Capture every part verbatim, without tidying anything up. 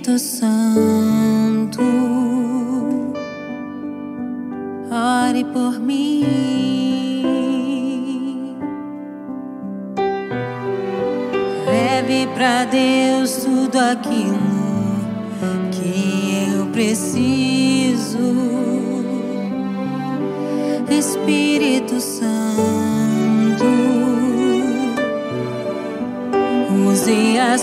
Espírito Santo, ore por mim. Leve pra Deus tudo aquilo que eu preciso. Espírito Santo, use as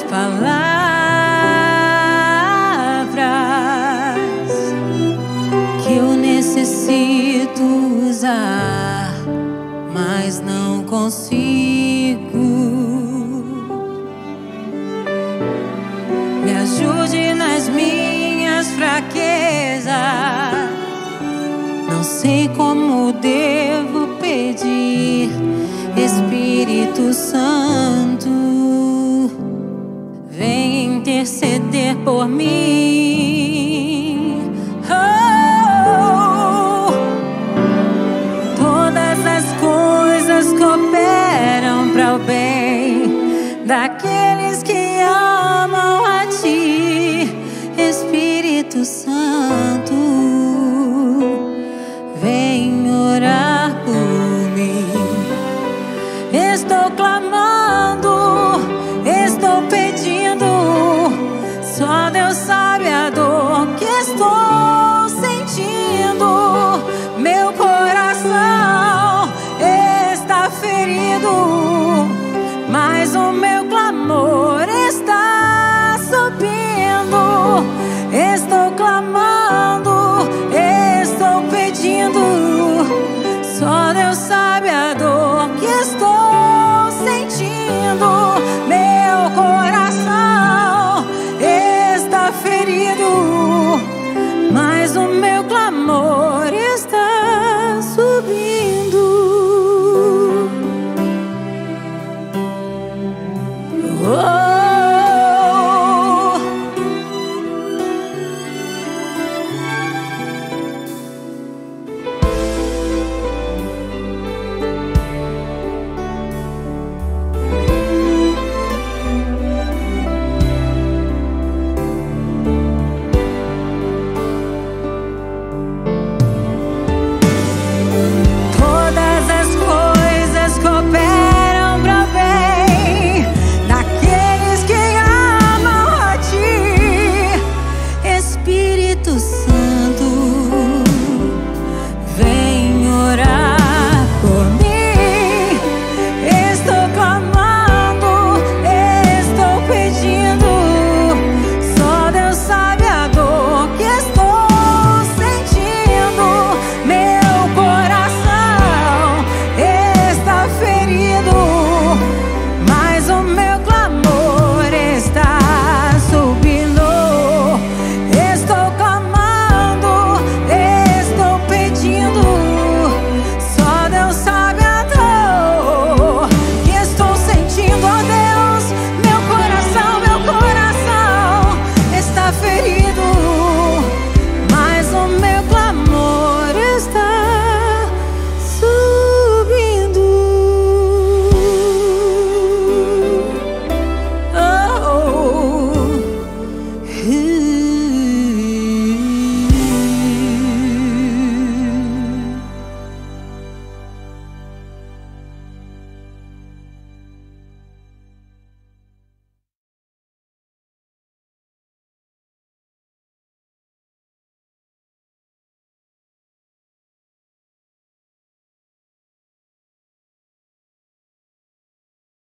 palavras que eu necessito usar, mas não consigo. Me ajude nas minhas fraquezas. Não sei como devo pedir. Espírito Santo, vem interceder por mim. Oh, todas as coisas cooperam para o bem daqueles que amam a Ti, Espírito Santo.